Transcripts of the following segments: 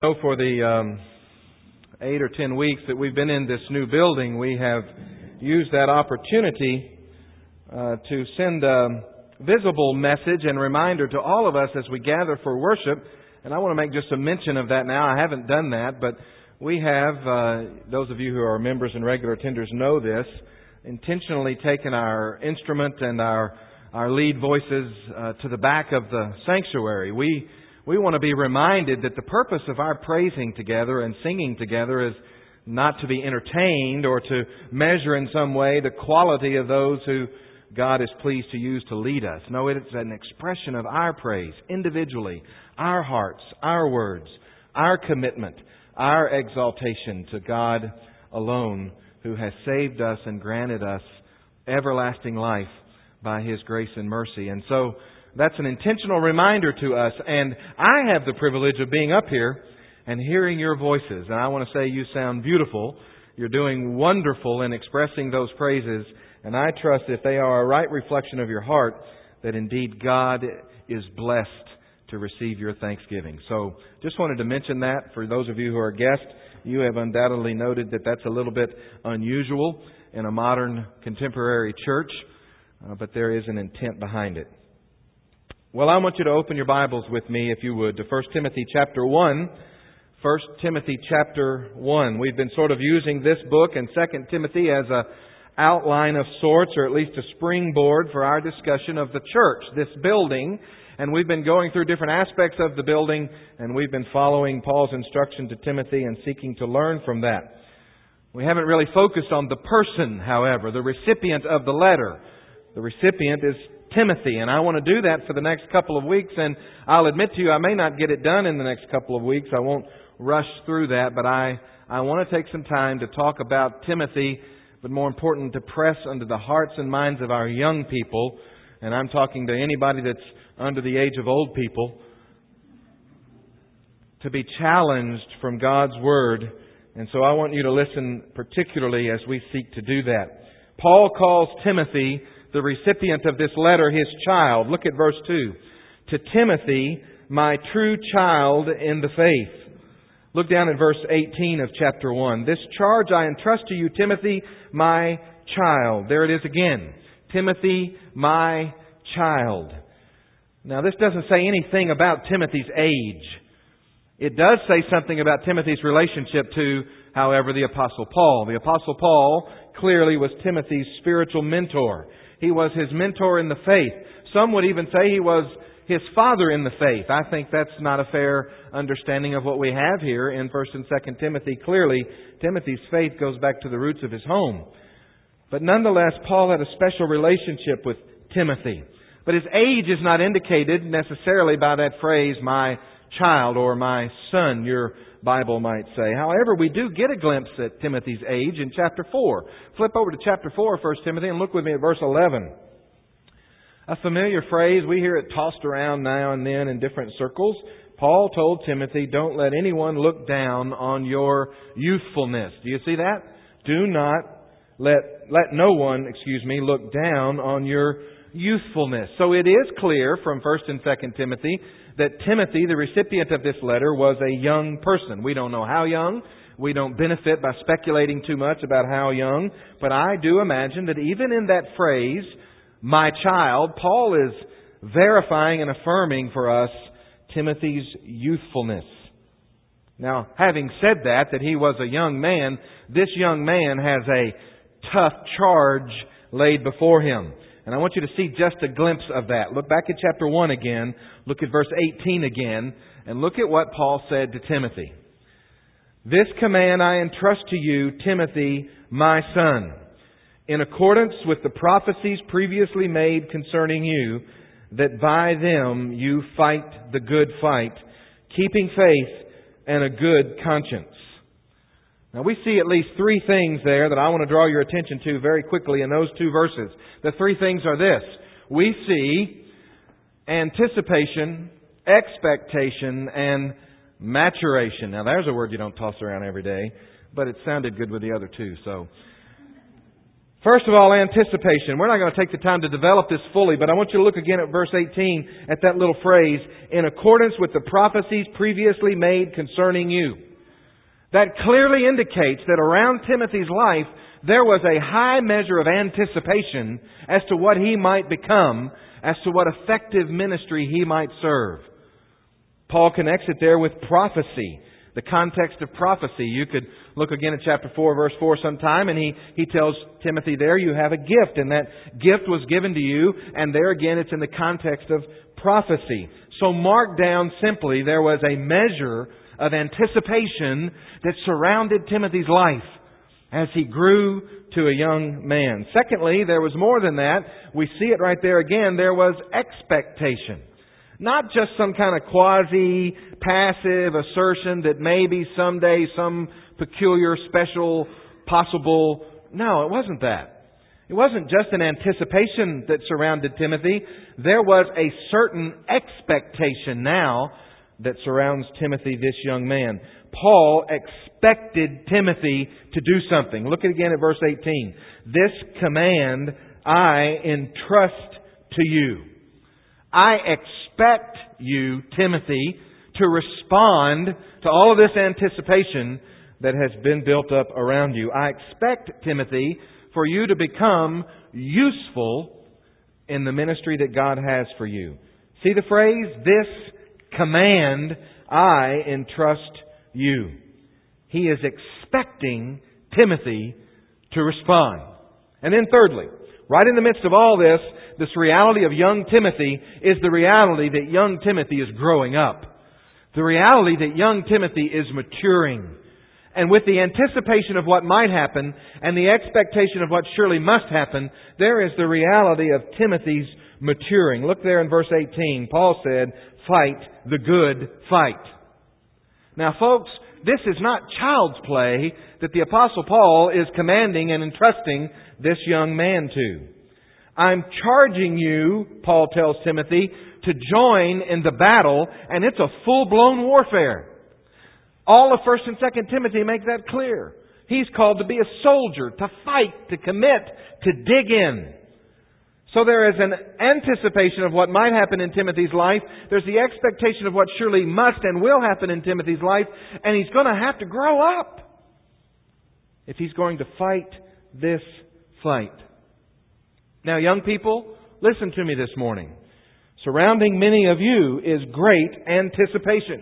So for the 8 or 10 weeks that we've been in this new building, we have used that opportunity to send a visible message and reminder to all of us as we gather for worship. And I want to make just a mention of that now. I haven't done that, but we have, those of you who are members and regular attenders know this, intentionally taken our instrument and our lead voices to the back of the sanctuary. We want to be reminded that the purpose of our praising together and singing together is not to be entertained or to measure in some way the quality of those who God is pleased to use to lead us. No, it's an expression of our praise individually, our hearts, our words, our commitment, our exaltation to God alone, who has saved us and granted us everlasting life by His grace and mercy. And so that's an intentional reminder to us. And I have the privilege of being up here and hearing your voices. And I want to say you sound beautiful. You're doing wonderful in expressing those praises. And I trust if they are a right reflection of your heart, that indeed God is blessed to receive your thanksgiving. So just wanted to mention that. For those of you who are guests, you have undoubtedly noted that that's a little bit unusual in a modern contemporary church. But there is an intent behind it. Well, I want you to open your Bibles with me, if you would, to 1 Timothy chapter 1. 1 Timothy chapter 1. We've been sort of using this book and 2 Timothy as an outline of sorts, or at least a springboard for our discussion of the church, this building. And we've been going through different aspects of the building, and we've been following Paul's instruction to Timothy and seeking to learn from that. We haven't really focused on the person, however, the recipient of the letter. The recipient is Timothy, and I want to do that for the next couple of weeks, and I'll admit to you, I may not get it done in the next couple of weeks. I won't rush through that, but I want to take some time to talk about Timothy, but more important, to press under the hearts and minds of our young people, and I'm talking to anybody that's under the age of old people, to be challenged from God's Word. And so I want you to listen particularly as we seek to do that. Paul calls Timothy, the recipient of this letter, his child. Look at verse 2. To Timothy, my true child in the faith. Look down at verse 18 of chapter 1. This charge I entrust to you, Timothy, my child. There it is again. Timothy, my child. Now, this doesn't say anything about Timothy's age. It does say something about Timothy's relationship to, however, the Apostle Paul. The Apostle Paul clearly was Timothy's spiritual mentor. He was his mentor in the faith. Some would even say he was his father in the faith. I think that's not a fair understanding of what we have here in 1 and 2 Timothy. Clearly, Timothy's faith goes back to the roots of his home. But nonetheless, Paul had a special relationship with Timothy. But his age is not indicated necessarily by that phrase, my child or my son, your Bible might say. However, we do get a glimpse at Timothy's age in chapter 4. Flip over to chapter 4 of 1 Timothy and look with me at verse 11. A familiar phrase, we hear it tossed around now and then in different circles. Paul told Timothy, don't let anyone look down on your youthfulness. Do you see that? Do not let no one, look down on your youthfulness. So it is clear from 1 and 2 Timothy that Timothy, the recipient of this letter, was a young person. We don't know how young. We don't benefit by speculating too much about how young. But I do imagine that even in that phrase, my child, Paul is verifying and affirming for us Timothy's youthfulness. Now, having said that he was a young man, this young man has a tough charge laid before him. And I want you to see just a glimpse of that. Look back at chapter 1 again. Look at verse 18 again. And look at what Paul said to Timothy. This command I entrust to you, Timothy, my son, in accordance with the prophecies previously made concerning you, that by them you fight the good fight, keeping faith and a good conscience. Now we see at least three things there that I want to draw your attention to very quickly in those two verses. The three things are this. We see anticipation, expectation, and maturation. Now there's a word you don't toss around every day, but it sounded good with the other two. So First of all, anticipation. We're not going to take the time to develop this fully, but I want you to look again at verse 18, at that little phrase, in accordance with the prophecies previously made concerning you. That clearly indicates that around Timothy's life, there was a high measure of anticipation as to what he might become, as to what effective ministry he might serve. Paul connects it there with prophecy, the context of prophecy. You could look again at chapter 4, verse 4 sometime, and he tells Timothy there, you have a gift, and that gift was given to you, and there again it's in the context of prophecy. So mark down simply, there was a measure of anticipation that surrounded Timothy's life as he grew to a young man. Secondly, there was more than that. We see it right there again. There was expectation. Not just some kind of quasi-passive assertion that maybe someday some peculiar, special, possible... No, it wasn't that. It wasn't just an anticipation that surrounded Timothy. There was a certain expectation now that surrounds Timothy, this young man. Paul expected Timothy to do something. Look again at verse 18. This command I entrust to you. I expect you, Timothy, to respond to all of this anticipation that has been built up around you. I expect, Timothy, for you to become useful in the ministry that God has for you. See the phrase? This command I entrust you. He is expecting Timothy to respond. And then thirdly, right in the midst of all this reality of young Timothy is the reality that young Timothy is growing up. The reality that young Timothy is maturing. And with the anticipation of what might happen and the expectation of what surely must happen, there is the reality of Timothy's maturing. Look there in verse 18. Paul said, fight the good fight. Now folks, this is not child's play that the Apostle Paul is commanding and entrusting this young man to. I'm charging you, Paul tells Timothy, to join in the battle, and it's a full-blown warfare. All of 1st and 2nd Timothy make that clear. He's called to be a soldier, to fight, to commit, to dig in. So there is an anticipation of what might happen in Timothy's life. There's the expectation of what surely must and will happen in Timothy's life. And he's going to have to grow up if he's going to fight this fight. Now, young people, listen to me this morning. Surrounding many of you is great anticipation.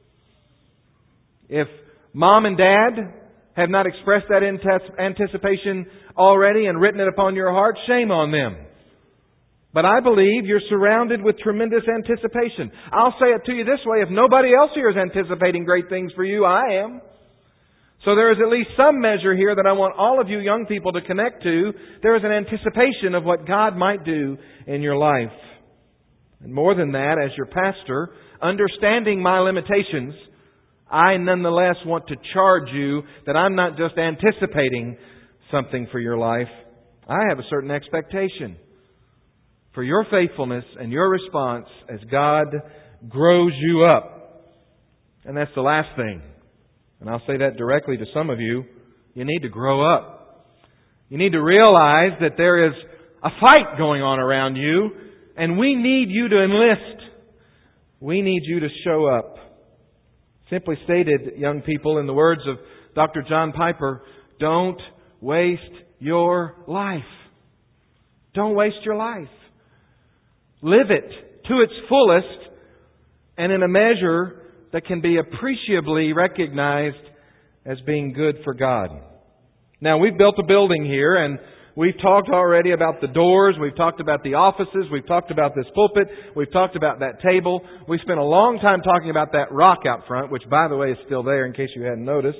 If mom and dad have not expressed that anticipation already and written it upon your heart, shame on them. But I believe you're surrounded with tremendous anticipation. I'll say it to you this way, if nobody else here is anticipating great things for you, I am. So there is at least some measure here that I want all of you young people to connect to. There is an anticipation of what God might do in your life. And more than that, as your pastor, understanding my limitations, I nonetheless want to charge you that I'm not just anticipating something for your life. I have a certain expectation for your faithfulness and your response as God grows you up. And that's the last thing. And I'll say that directly to some of you. You need to grow up. You need to realize that there is a fight going on around you, and we need you to enlist. We need you to show up. Simply stated, young people, in the words of Dr. John Piper, don't waste your life. Don't waste your life. Live it to its fullest and in a measure that can be appreciably recognized as being good for God. Now, we've built a building here, and we've talked already about the doors. We've talked about the offices. We've talked about this pulpit. We've talked about that table. We spent a long time talking about that rock out front, which, by the way, is still there in case you hadn't noticed.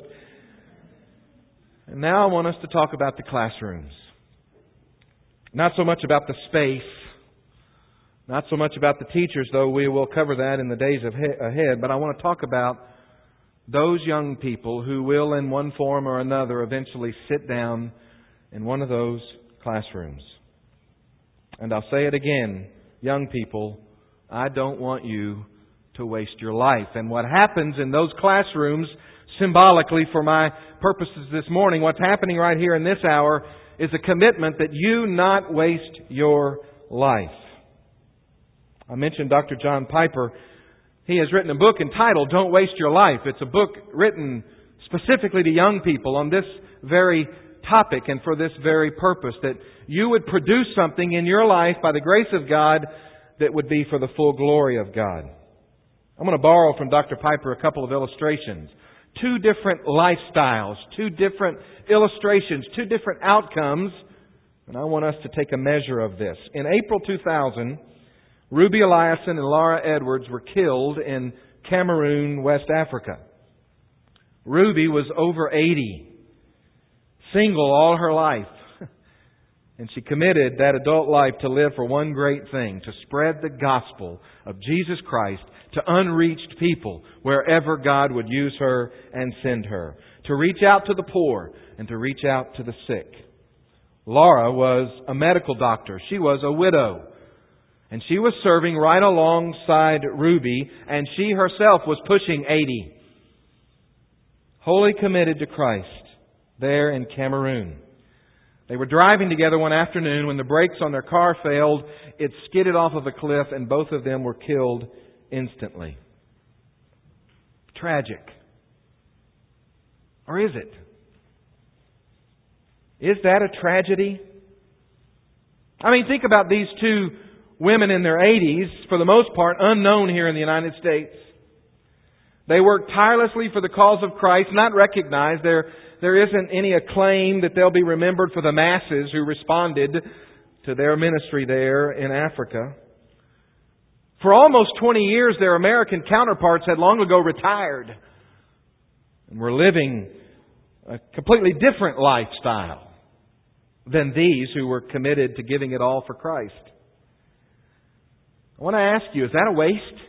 And now I want us to talk about the classrooms. Not so much about the space. Not so much about the teachers, though we will cover that in the days ahead. But I want to talk about those young people who will, in one form or another, eventually sit down in one of those classrooms. And I'll say it again, young people, I don't want you to waste your life. And what happens in those classrooms, symbolically for my purposes this morning, what's happening right here in this hour is a commitment that you not waste your life. I mentioned Dr. John Piper. He has written a book entitled Don't Waste Your Life. It's a book written specifically to young people on this very topic and for this very purpose, that you would produce something in your life by the grace of God that would be for the full glory of God. I'm going to borrow from Dr. Piper a couple of illustrations. Two different lifestyles, two different illustrations, two different outcomes, and I want us to take a measure of this. In April 2000, Ruby Eliason and Laura Edwards were killed in Cameroon, West Africa. Ruby was over 80, single all her life. And she committed that adult life to live for one great thing, to spread the gospel of Jesus Christ to unreached people wherever God would use her and send her. To reach out to the poor and to reach out to the sick. Laura was a medical doctor. She was a widow. And she was serving right alongside Ruby, and she herself was pushing 80. Wholly committed to Christ there in Cameroon. They were driving together one afternoon when the brakes on their car failed. It skidded off of a cliff and both of them were killed instantly. Tragic. Or is it? Is that a tragedy? I mean, think about these two women in their 80s, for the most part unknown here in the United States. They worked tirelessly for the cause of Christ, not recognized. There isn't any acclaim that they'll be remembered for the masses who responded to their ministry there in Africa. For almost 20 years, their American counterparts had long ago retired and were living a completely different lifestyle than these who were committed to giving it all for Christ. I want to ask you, is that a waste?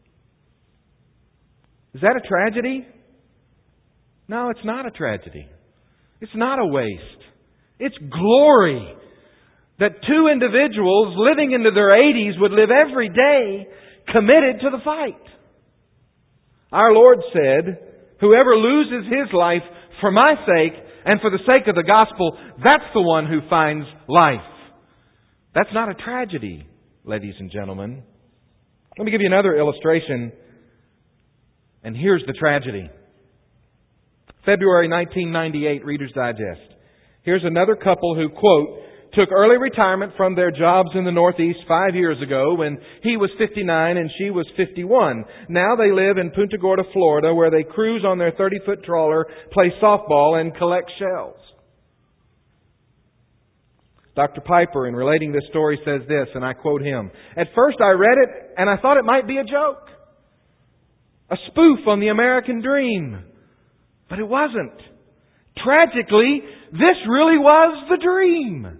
Is that a tragedy? No, it's not a tragedy. It's not a waste. It's glory that two individuals living into their 80s would live every day committed to the fight. Our Lord said, whoever loses his life for my sake and for the sake of the gospel, that's the one who finds life. That's not a tragedy, ladies and gentlemen. Let me give you another illustration. And here's the tragedy. February 1998, Reader's Digest. Here's another couple who, quote, took early retirement from their jobs in the Northeast 5 years ago when he was 59 and she was 51. Now they live in Punta Gorda, Florida, where they cruise on their 30-foot trawler, play softball, and collect shells. Dr. Piper, in relating this story, says this, and I quote him, "At first I read it and I thought it might be a joke. A spoof on the American dream. But it wasn't. Tragically, this really was the dream.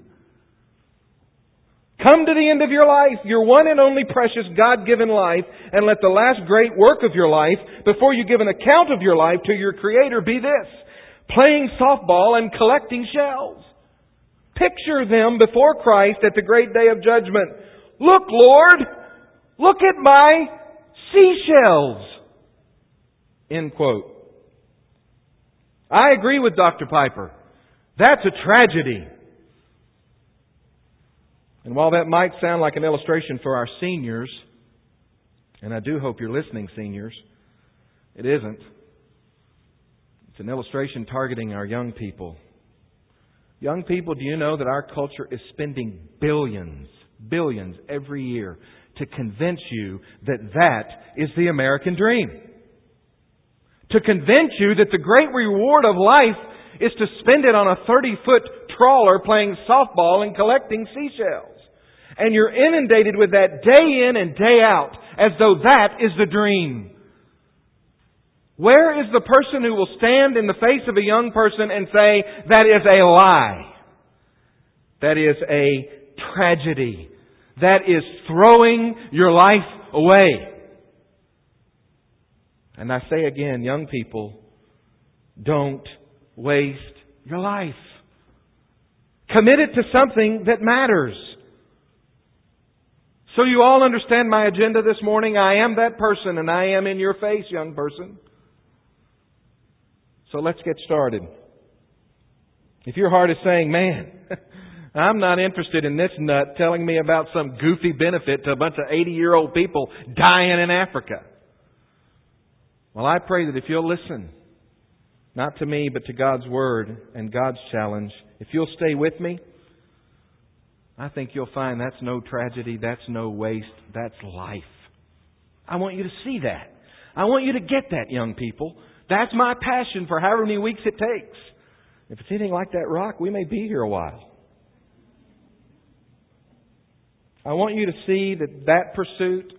Come to the end of your life, your one and only precious God-given life, and let the last great work of your life, before you give an account of your life to your Creator, be this: playing softball and collecting shells. Picture them before Christ at the great day of judgment. Look, Lord, look at my seashells." End quote. I agree with Dr. Piper. That's a tragedy. And while that might sound like an illustration for our seniors, and I do hope you're listening, seniors, it isn't. It's an illustration targeting our young people. Young people, do you know that our culture is spending billions every year to convince you that that is the American dream? To convince you that the great reward of life is to spend it on a 30-foot trawler playing softball and collecting seashells. And you're inundated with that day in and day out as though that is the dream. Where is the person who will stand in the face of a young person and say, that is a lie? That is a tragedy. That is throwing your life away. And I say again, young people, don't waste your life. Commit it to something that matters. So you all understand my agenda this morning. I am that person, and I am in your face, young person. So let's get started. If your heart is saying, man, I'm not interested in this nut telling me about some goofy benefit to a bunch of 80-year-old people dying in Africa. Well, I pray that if you'll listen, not to me, but to God's Word and God's challenge, if you'll stay with me, I think you'll find that's no tragedy, that's no waste, that's life. I want you to see that. I want you to get that, young people. That's my passion for however many weeks it takes. If it's anything like that rock, we may be here a while. I want you to see that pursuit,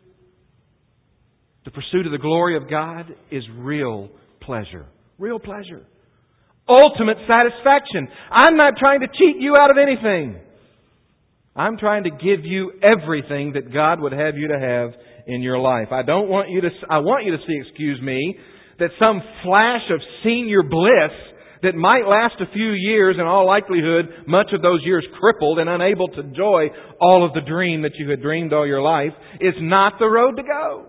the pursuit of the glory of God, is real pleasure. Real pleasure. Ultimate satisfaction. I'm not trying to cheat you out of anything. I'm trying to give you everything that God would have you to have in your life. I want you to see, excuse me, that some flash of senior bliss that might last a few years, in all likelihood, much of those years crippled and unable to enjoy all of the dream that you had dreamed all your life, is not the road to go.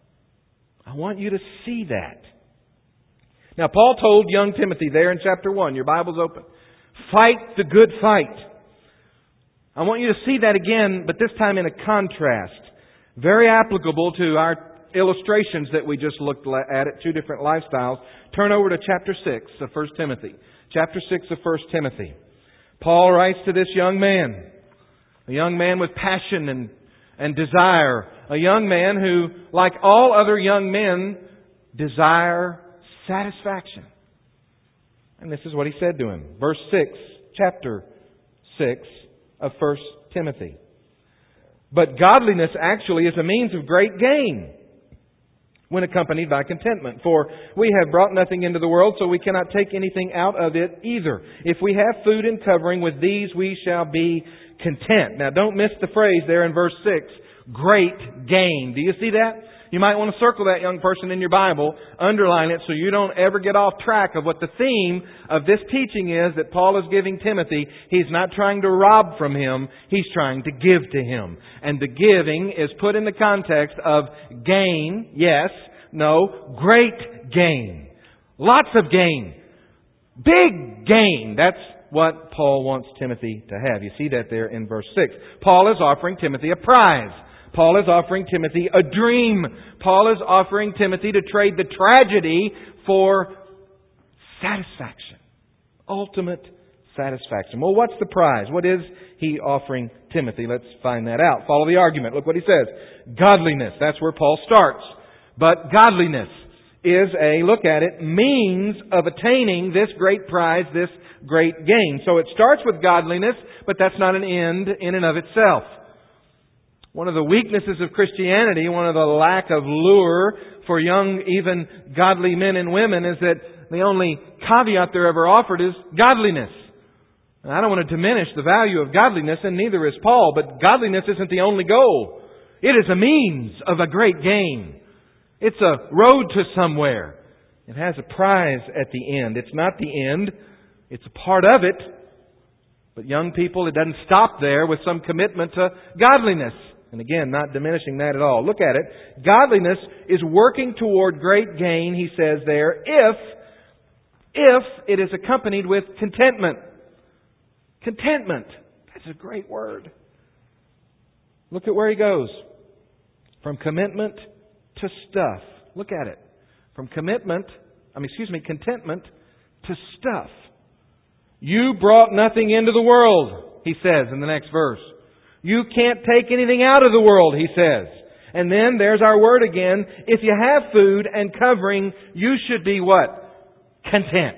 I want you to see that. Now, Paul told young Timothy there in chapter 1, your Bible's open, fight the good fight. I want you to see that again, but this time in a contrast. Very applicable to our illustrations that we just looked at 2 different lifestyles. Turn over to chapter 6 of 1 Timothy. Chapter 6 of 1 Timothy. Paul writes to this young man. A young man with passion and desire. A young man who, like all other young men, desire satisfaction. And this is what he said to him. Verse 6, chapter 6 of 1 Timothy. But godliness actually is a means of great gain when accompanied by contentment. For we have brought nothing into the world, so we cannot take anything out of it either. If we have food and covering, with these we shall be content. Now don't miss the phrase there in verse 6. Great gain. Do you see that? You might want to circle that, young person, in your Bible. Underline it so you don't ever get off track of what the theme of this teaching is that Paul is giving Timothy. He's not trying to rob from him. He's trying to give to him. And the giving is put in the context of gain, yes, no, great gain. Lots of gain. Big gain. That's what Paul wants Timothy to have. You see that there in verse 6. Paul is offering Timothy a prize. Paul is offering Timothy a dream. Paul is offering Timothy to trade the tragedy for satisfaction. Ultimate satisfaction. Well, what's the prize? What is he offering Timothy? Let's find that out. Follow the argument. Look what he says. Godliness. That's where Paul starts. But godliness is look at it, means of attaining this great prize, this great gain. So it starts with godliness, but that's not an end in and of itself. One of the weaknesses of Christianity, one of the lack of lure for young, even godly men and women, is that the only caveat they're ever offered is godliness. And I don't want to diminish the value of godliness, and neither is Paul, but godliness isn't the only goal. It is a means of a great gain. It's a road to somewhere. It has a prize at the end. It's not the end. It's a part of it. But young people, it doesn't stop there with some commitment to godliness. And again, not diminishing that at all. Look at it. Godliness is working toward great gain, he says there, if it is accompanied with contentment. Contentment. That's a great word. Look at where he goes. From commitment to stuff. Look at it. From contentment to stuff. You brought nothing into the world, he says in the next verse. You can't take anything out of the world, he says. And then there's our word again. If you have food and covering, you should be what? Content.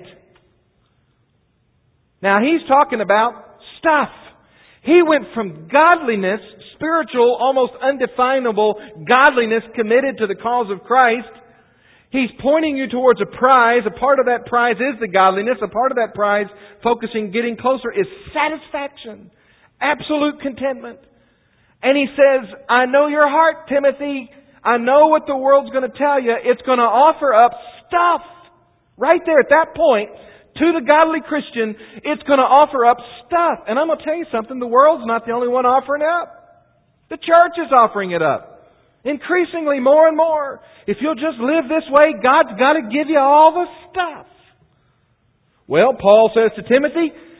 Now he's talking about stuff. He went from godliness, spiritual, almost undefinable godliness committed to the cause of Christ. He's pointing you towards a prize. A part of that prize is the godliness. A part of that prize, focusing, getting closer, is satisfaction. Absolute contentment. And he says, I know your heart, Timothy. I know what the world's going to tell you. It's going to offer up stuff. Right there at that point, to the godly Christian, it's going to offer up stuff. And I'm going to tell you something. The world's not the only one offering it up. The church is offering it up. Increasingly more and more. If you'll just live this way, God's got to give you all the stuff. Well, Paul says to Timothy,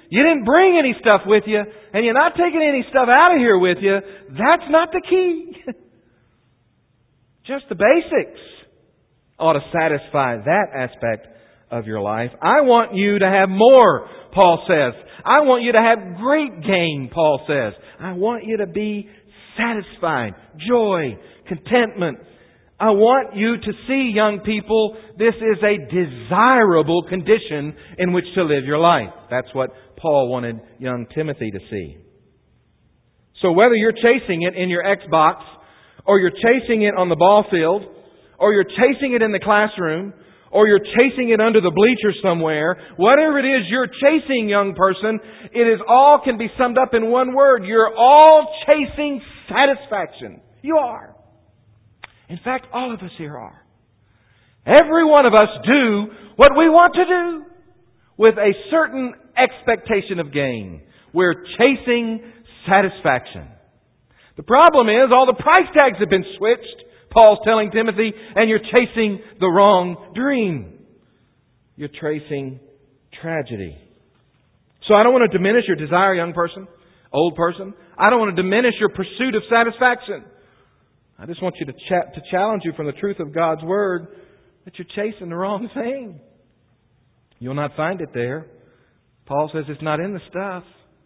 you didn't bring any stuff with you, and you're not taking any stuff out of here with you, that's not the key. Just the basics ought to satisfy that aspect of your life. I want you to have more, Paul says. I want you to have great gain, Paul says. I want you to be satisfied, joy, contentment. I want you to see, young people, this is a desirable condition in which to live your life. That's what Paul wanted young Timothy to see. So whether you're chasing it in your Xbox, or you're chasing it on the ball field, or you're chasing it in the classroom, or you're chasing it under the bleachers somewhere, whatever it is you're chasing, young person, it is all can be summed up in one word. You're all chasing satisfaction. You are. In fact, all of us here are. Every one of us do what we want to do with a certain expectation of gain. We're chasing satisfaction. The problem is all the price tags have been switched, Paul's telling Timothy, and you're chasing the wrong dream. You're chasing tragedy. So I don't want to diminish your desire, young person, old person. I don't want to diminish your pursuit of satisfaction. I just want you to challenge you from the truth of God's Word that you're chasing the wrong thing. You'll not find it there. Paul says it's not in the stuff.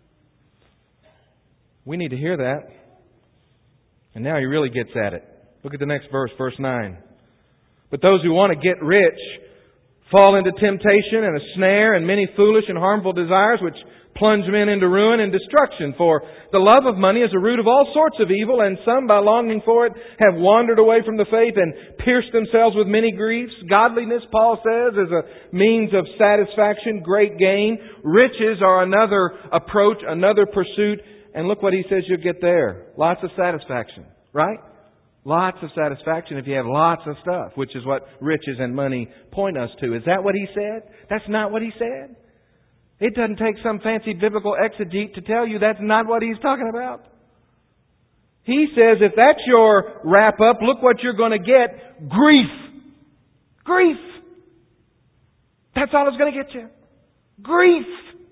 We need to hear that. And now he really gets at it. Look at the next verse, verse 9. But those who want to get rich fall into temptation and a snare and many foolish and harmful desires which plunge men into ruin and destruction. For the love of money is a root of all sorts of evil, and some, by longing for it, have wandered away from the faith and pierced themselves with many griefs. Godliness, Paul says, is a means of satisfaction, great gain. Riches are another approach, another pursuit. And look what he says you'll get there. Lots of satisfaction, right? Lots of satisfaction if you have lots of stuff, which is what riches and money point us to. Is that what he said? That's not what he said. It doesn't take some fancy biblical exegete to tell you that's not what he's talking about. He says if that's your wrap up, look what you're going to get. Grief. Grief. That's all it's going to get you. Grief.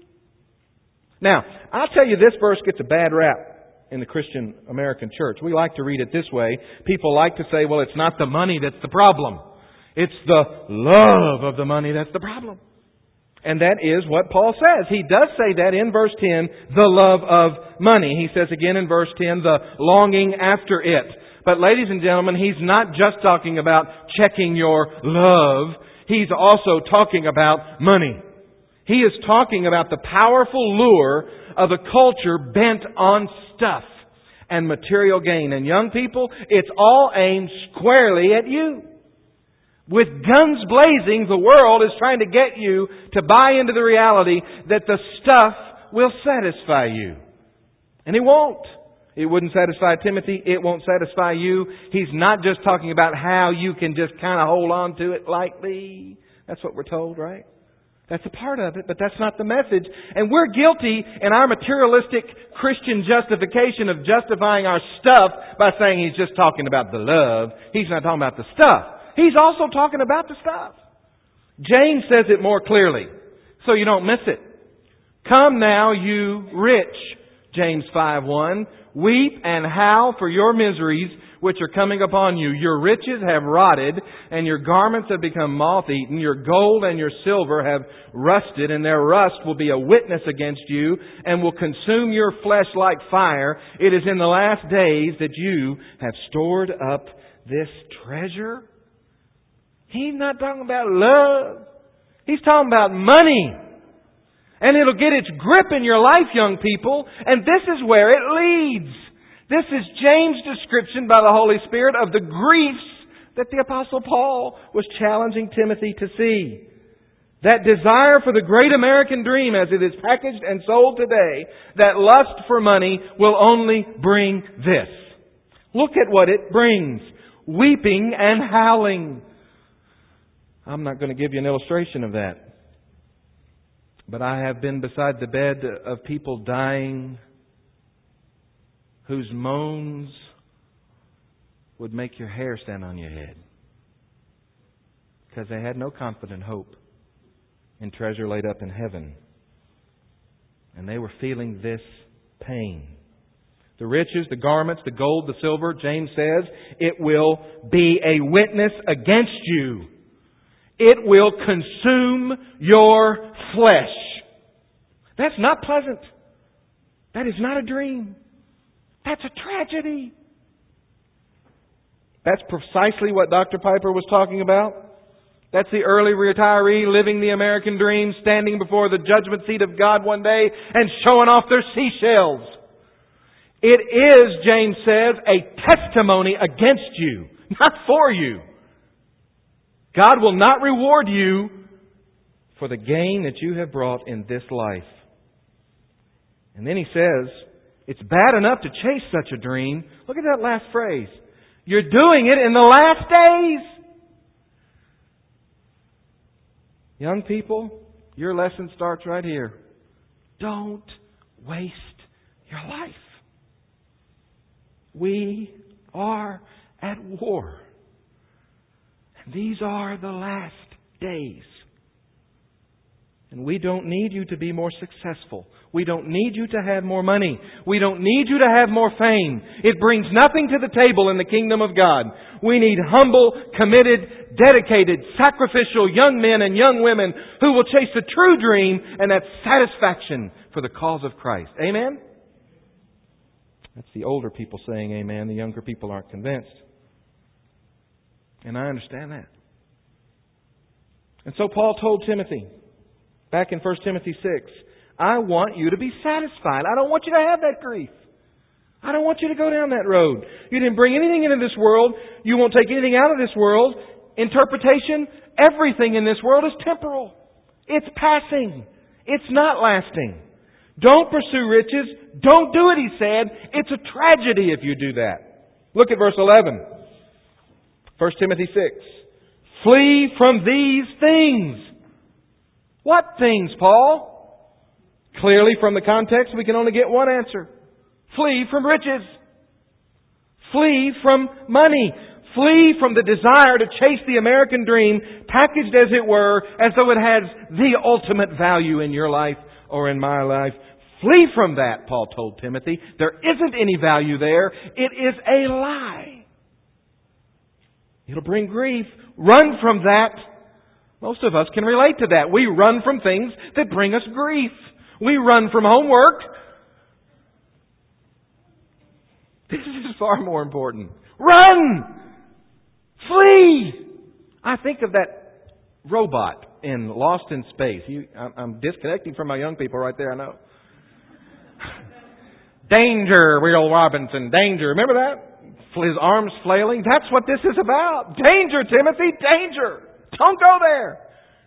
Now, I'll tell you, this verse gets a bad rap in the Christian American church. We like to read it this way. People like to say, well, it's not the money that's the problem. It's the love of the money that's the problem. And that is what Paul says. He does say that in verse 10, the love of money. He says again in verse 10, the longing after it. But ladies and gentlemen, he's not just talking about checking your love. He's also talking about money. He is talking about the powerful lure of a culture bent on stuff and material gain. And young people, it's all aimed squarely at you. With guns blazing, the world is trying to get you to buy into the reality that the stuff will satisfy you. And it won't. It wouldn't satisfy Timothy. It won't satisfy you. He's not just talking about how you can just kind of hold on to it lightly. That's what we're told, right? That's a part of it, but that's not the message. And we're guilty in our materialistic Christian justification of justifying our stuff by saying he's just talking about the love. He's not talking about the stuff. He's also talking about the stuff. James says it more clearly, so you don't miss it. Come now, you rich, James 5:1. Weep and howl for your miseries which are coming upon you. Your riches have rotted, and your garments have become moth-eaten. Your gold and your silver have rusted, and their rust will be a witness against you, and will consume your flesh like fire. It is in the last days that you have stored up this treasure. He's not talking about love. He's talking about money. And it'll get its grip in your life, young people. And this is where it leads. This is James' description by the Holy Spirit of the griefs that the Apostle Paul was challenging Timothy to see. That desire for the great American dream as it is packaged and sold today, that lust for money will only bring this. Look at what it brings. Weeping and howling. I'm not going to give you an illustration of that. But I have been beside the bed of people dying whose moans would make your hair stand on your head. Because they had no confident hope in treasure laid up in heaven. And they were feeling this pain. The riches, the garments, the gold, the silver, James says, it will be a witness against you. It will consume your flesh. That's not pleasant. That is not a dream. That's a tragedy. That's precisely what Dr. Piper was talking about. That's the early retiree living the American dream, standing before the judgment seat of God one day and showing off their seashells. It is, James says, a testimony against you, not for you. God will not reward you for the gain that you have brought in this life. And then he says, it's bad enough to chase such a dream. Look at that last phrase. You're doing it in the last days. Young people, your lesson starts right here. Don't waste your life. We are at war. And these are the last days. And we don't need you to be more successful. We don't need you to have more money. We don't need you to have more fame. It brings nothing to the table in the kingdom of God. We need humble, committed, dedicated, sacrificial young men and young women who will chase the true dream, and that's satisfaction for the cause of Christ. Amen? That's the older people saying amen. The younger people aren't convinced. And I understand that. And so Paul told Timothy, back in 1 Timothy 6, I want you to be satisfied. I don't want you to have that grief. I don't want you to go down that road. You didn't bring anything into this world. You won't take anything out of this world. Interpretation, everything in this world is temporal. It's passing. It's not lasting. Don't pursue riches. Don't do it, he said. It's a tragedy if you do that. Look at verse 11. 1 Timothy 6. Flee from these things. What things, Paul? Clearly from the context we can only get one answer. Flee from riches. Flee from money. Flee from the desire to chase the American dream, packaged as it were, as though it has the ultimate value in your life or in my life. Flee from that, Paul told Timothy. There isn't any value there. It is a lie. It'll bring grief. Run from that. Most of us can relate to that. We run from things that bring us grief. We run from homework. This is far more important. Run! Flee! I think of that robot in Lost in Space. I'm disconnecting from my young people right there, I know. Danger, Will Robinson, danger. Remember that? His arms flailing. That's what this is about. Danger, Timothy, danger. Don't go there.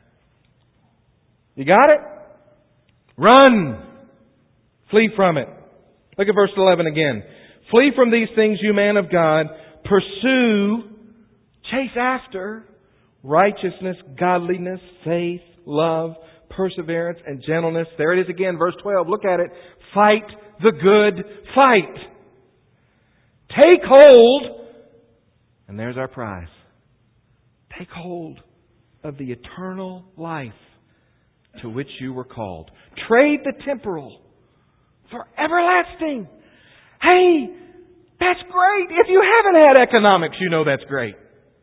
You got it? Run. Flee from it. Look at verse 11 again. Flee from these things, you man of God. Pursue, chase after righteousness, godliness, faith, love, perseverance, and gentleness. There it is again, verse 12. Look at it. Fight the good fight. Take hold, and there's our prize. Take hold of the eternal life to which you were called. Trade the temporal for everlasting. Hey, that's great. If you haven't had economics, you know that's great.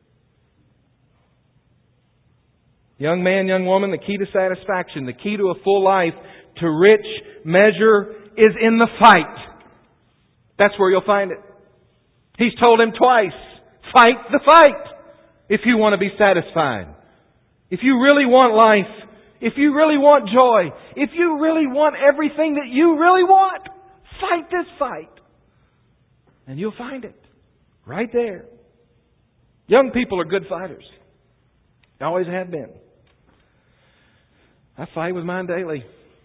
Young man, young woman, the key to satisfaction, the key to a full life, to rich measure, is in the fight. That's where you'll find it. He's told him twice, fight the fight if you want to be satisfied. If you really want life, if you really want joy, if you really want everything that you really want, fight this fight. And you'll find it right there. Young people are good fighters. They always have been. I fight with mine daily.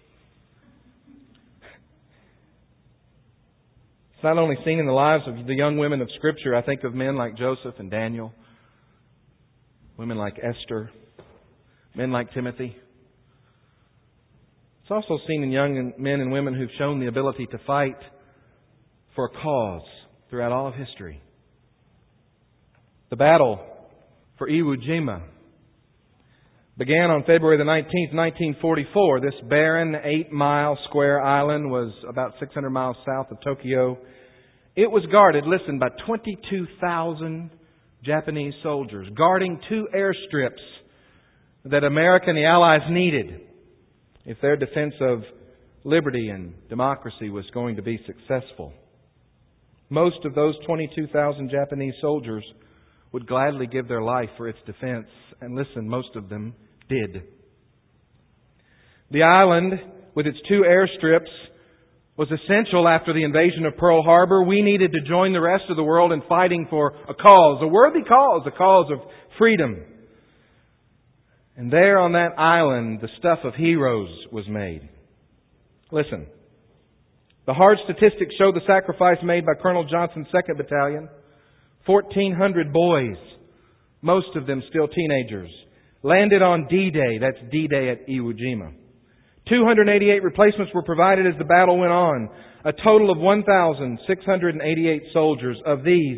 It's not only seen in the lives of the young women of Scripture. I think of men like Joseph and Daniel, women like Esther, men like Timothy. It's also seen in young men and women who've shown the ability to fight for a cause throughout all of history. The battle for Iwo Jima Began on February the 19th, 1944. This barren 8-mile square island was about 600 miles south of Tokyo. It was guarded, listen, by 22,000 Japanese soldiers, guarding 2 airstrips that America and the Allies needed if their defense of liberty and democracy was going to be successful. Most of those 22,000 Japanese soldiers would gladly give their life for its defense. And listen, most of them did. The island, with its 2 airstrips, was essential after the invasion of Pearl Harbor. We needed to join the rest of the world in fighting for a cause, a worthy cause, a cause of freedom. And there on that island, the stuff of heroes was made. Listen, the hard statistics show the sacrifice made by Colonel Johnson's 2nd Battalion. 1,400 boys, most of them still teenagers, landed on D-Day. That's D-Day at Iwo Jima. 288 replacements were provided as the battle went on. A total of 1,688 soldiers. Of these,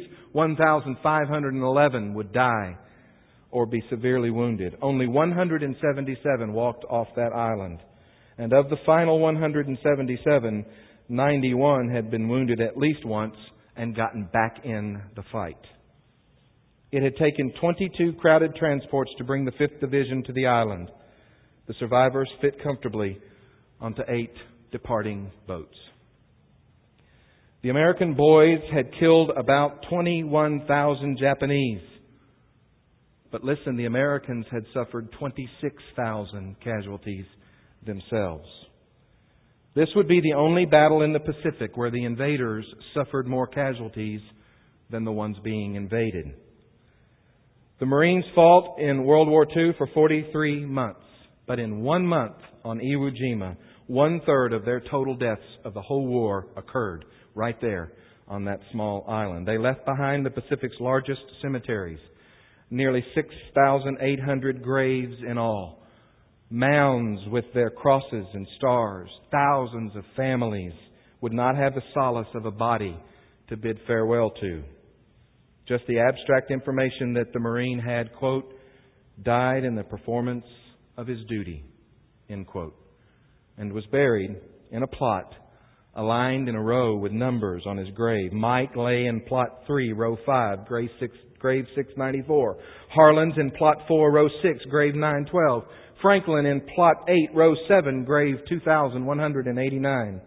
1,511 would die or be severely wounded. Only 177 walked off that island. And of the final 177, 91 had been wounded at least once and gotten back in the fight. It had taken 22 crowded transports to bring the 5th Division to the island. The survivors fit comfortably onto 8 departing boats. The American boys had killed about 21,000 Japanese. But listen, the Americans had suffered 26,000 casualties themselves. This would be the only battle in the Pacific where the invaders suffered more casualties than the ones being invaded. The Marines fought in World War II for 43 months. But in 1 month on Iwo Jima, 1/3 of their total deaths of the whole war occurred right there on that small island. They left behind the Pacific's largest cemeteries, nearly 6,800 graves in all. Mounds with their crosses and stars. Thousands of families would not have the solace of a body to bid farewell to. Just the abstract information that the Marine had, quote, died in the performance of his duty, end quote, and was buried in a plot aligned in a row with numbers on his grave. Mike lay in plot 3, row 5, grave 694. Harlan's in plot 4, row 6, grave 912. Franklin in plot 8, row 7, grave 2189.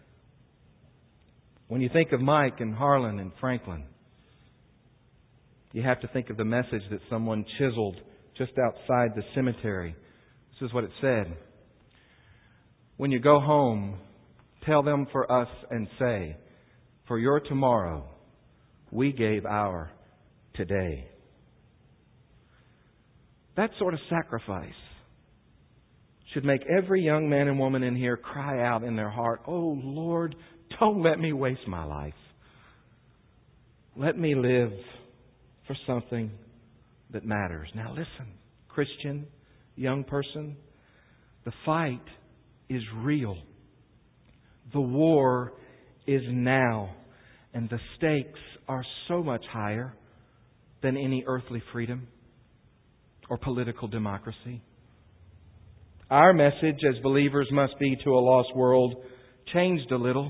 When you think of Mike and Harlan and Franklin, you have to think of the message that someone chiseled just outside the cemetery. This is what it said. When you go home, tell them for us and say, for your tomorrow, we gave our today. That sort of sacrifice should make every young man and woman in here cry out in their heart, oh Lord, don't let me waste my life. Let me live for something that matters. Now listen, Christian, young person, the fight is real. The war is now. And the stakes are so much higher than any earthly freedom or political democracy. Our message as believers must be to a lost world changed a little.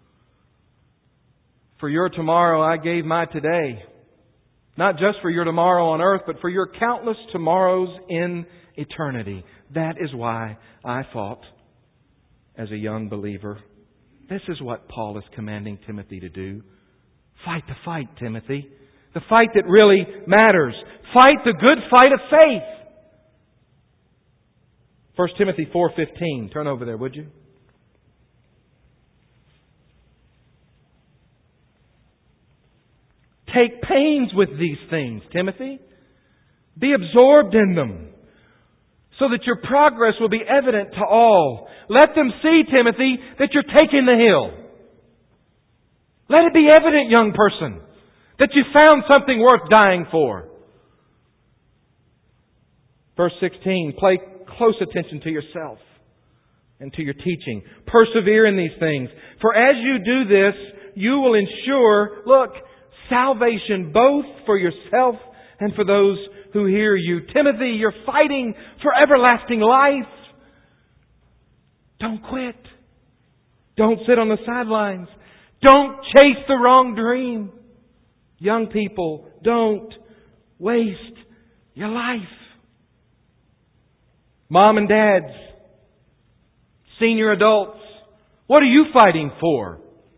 For your tomorrow I gave my today. Not just for your tomorrow on earth, but for your countless tomorrows in eternity. That is why I fought as a young believer. This is what Paul is commanding Timothy to do. Fight the fight, Timothy. The fight that really matters. Fight the good fight of faith. 1 Timothy 4:15. Turn over there, would you? Take pains with these things, Timothy. Be absorbed in them, so that your progress will be evident to all. Let them see, Timothy, that you're taking the hill. Let it be evident, young person, that you found something worth dying for. Verse 16, pay close attention to yourself and to your teaching. Persevere in these things. For as you do this, you will ensure, salvation both for yourself and for those who hear you. Timothy, you're fighting for everlasting life. Don't quit. Don't sit on the sidelines. Don't chase the wrong dream. Young people, don't waste your life. Mom and dads, senior adults, what are you fighting for?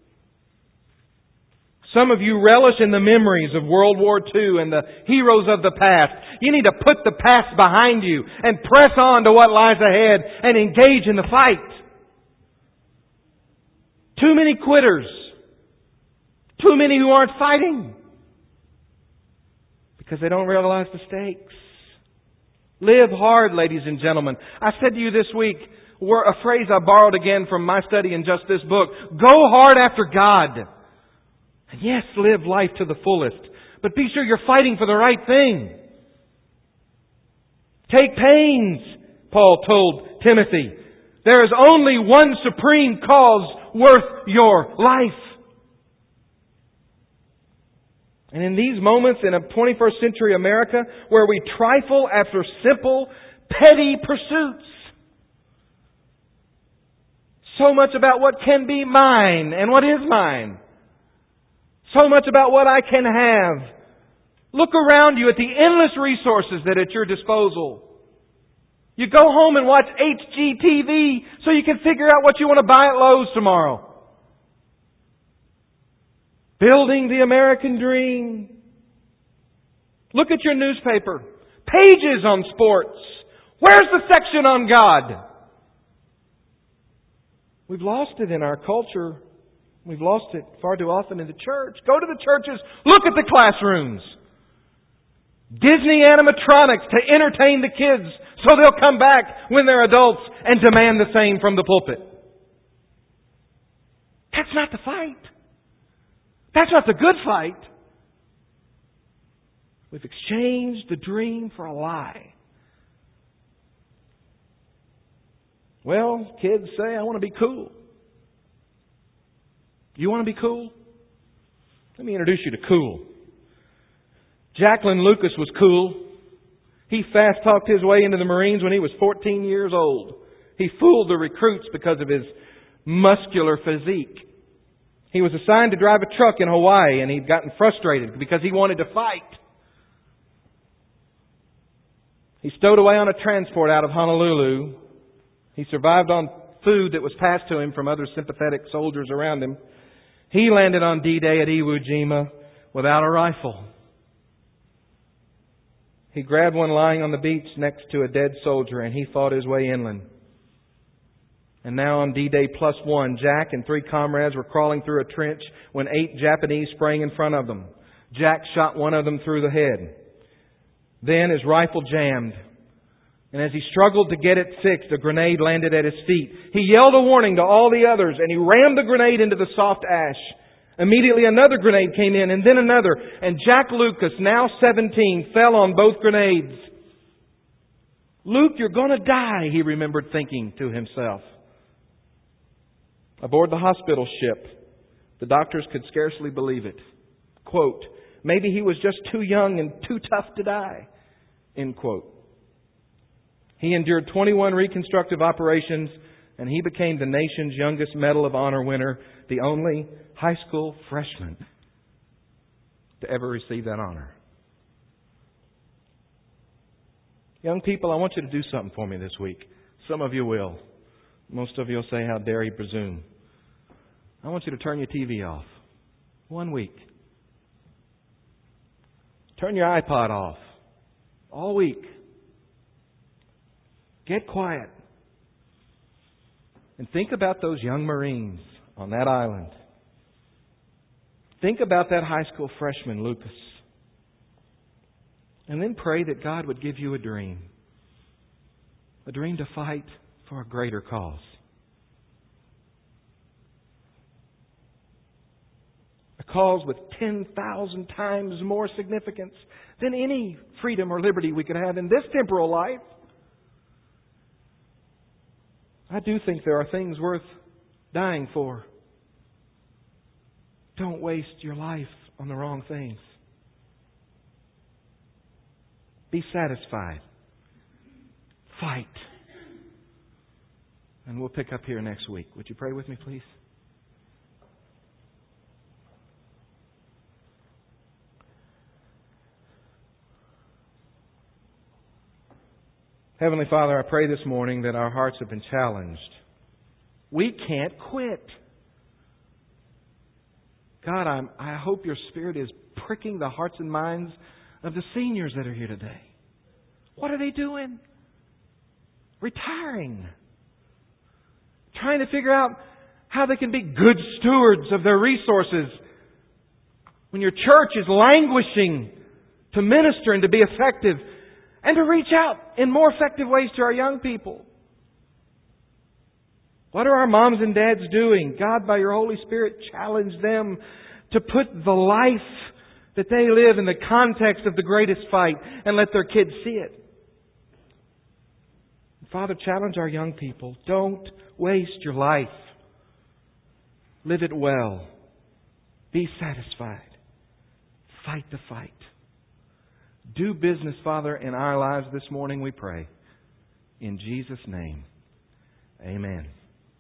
Some of you relish in the memories of World War II and the heroes of the past. You need to put the past behind you and press on to what lies ahead and engage in the fight. Too many quitters. Too many who aren't fighting. Because they don't realize the stakes. Live hard, ladies and gentlemen. I said to you this week, a phrase I borrowed again from my study in just this book. Go hard after God. And yes, live life to the fullest. But be sure you're fighting for the right thing. Take pains, Paul told Timothy. There is only one supreme cause worth your life. And in these moments in a 21st century America where we trifle after simple, petty pursuits, so much about what can be mine and what is mine, so much about what I can have. Look around you at the endless resources that are at your disposal. You go home and watch HGTV so you can figure out what you want to buy at Lowe's tomorrow. Building the American dream. Look at your newspaper. Pages on sports. Where's the section on God? We've lost it in our culture. We've lost it far too often in the church. Go to the churches. Look at the classrooms. Disney animatronics to entertain the kids so they'll come back when they're adults and demand the same from the pulpit. That's not the fight. That's not the good fight. We've exchanged the dream for a lie. Well, kids say, I want to be cool. You want to be cool? Let me introduce you to cool. Jacqueline Lucas was cool. He fast-talked his way into the Marines when he was 14 years old. He fooled the recruits because of his muscular physique. He was assigned to drive a truck in Hawaii and he'd gotten frustrated because he wanted to fight. He stowed away on a transport out of Honolulu. He survived on food that was passed to him from other sympathetic soldiers around him. He landed on D-Day at Iwo Jima without a rifle. He grabbed one lying on the beach next to a dead soldier and he fought his way inland. And now on D-Day +1, Jack and 3 comrades were crawling through a trench when 8 Japanese sprang in front of them. Jack shot one of them through the head. Then his rifle jammed. And as he struggled to get it fixed, a grenade landed at his feet. He yelled a warning to all the others and he rammed the grenade into the soft ash. Immediately another grenade came in and then another. And Jack Lucas, now 17, fell on both grenades. Luke, you're going to die, he remembered thinking to himself. Aboard the hospital ship, the doctors could scarcely believe it. Quote, maybe he was just too young and too tough to die. End quote. He endured 21 reconstructive operations and he became the nation's youngest Medal of Honor winner, the only high school freshman to ever receive that honor. Young people, I want you to do something for me this week. Some of you will. Most of you will say, how dare he presume. I want you to turn your TV off. 1 week. Turn your iPod off. All week. Get quiet. And think about those young Marines on that island. Think about that high school freshman, Lucas. And then pray that God would give you a dream. A dream to fight for a greater cause. A cause with 10,000 times more significance than any freedom or liberty we could have in this temporal life. I do think there are things worth dying for. Don't waste your life on the wrong things. Be satisfied. Fight. And we'll pick up here next week. Would you pray with me, please? Heavenly Father, I pray this morning that our hearts have been challenged. We can't quit. God, I hope your Spirit is pricking the hearts and minds of the seniors that are here today. What are they doing? Retiring. Trying to figure out how they can be good stewards of their resources when your church is languishing to minister and to be effective and to reach out in more effective ways to our young people. What are our moms and dads doing? God, by your Holy Spirit, challenge them to put the life that they live in the context of the greatest fight and let their kids see it. Father, challenge our young people. Don't waste your life. Live it well. Be satisfied. Fight the fight. Do business, Father, in our lives this morning, we pray. In Jesus' name, amen.